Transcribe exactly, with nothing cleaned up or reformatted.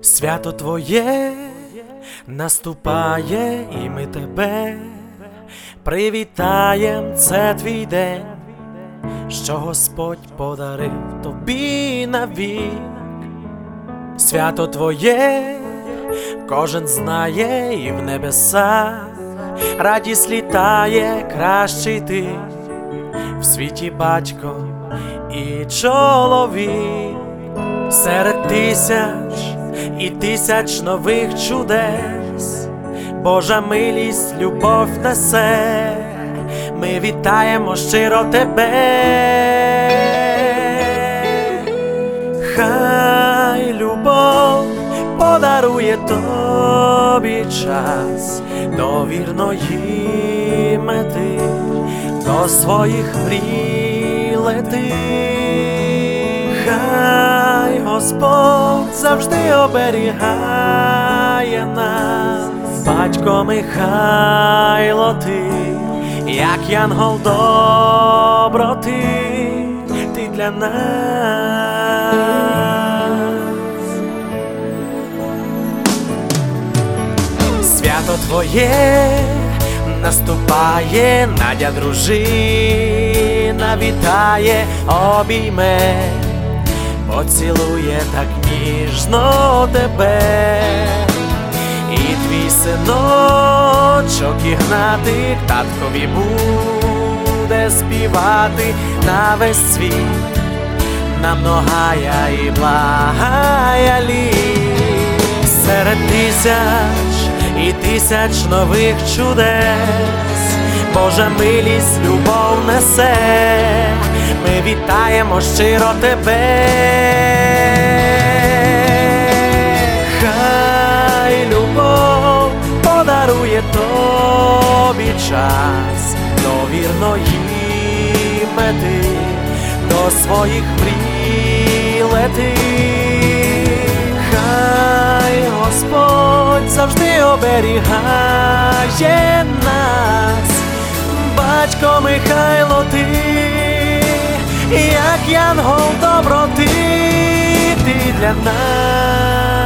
Свято Твоє наступає, і ми Тебе привітаєм, це Твій день, що Господь подарив Тобі навік. Свято Твоє кожен знає, і в небесах радість літає, кращий Ти в світі батько і чоловік. Серед тисяч і тисяч нових чудес Божа милість, любов несе. Ми вітаємо щиро Тебе. Хай любов подарує Тобі час до вірної мети, до своїх мрій лети. Хай Господь завжди оберігає нас, Батько Михайло, Ти, як янгол доброти, Ти для нас. Свято Твоє наступає, Надя дружина вітає, обійме, поцілує так ніжно тебе. І твій синочок Ігнатик таткові буде співати на весь світ, на многая і благая літ. Серед тисяч і тисяч нових чудес Божа милість, любов несе. Ми вітаємо щиро Тебе. Хай любов подарує Тобі час до вірної мети, до своїх мрій лети. Хай Господь завжди оберігає нас, Батько Михайло, Ти, як янгол доброти, Ти для нас.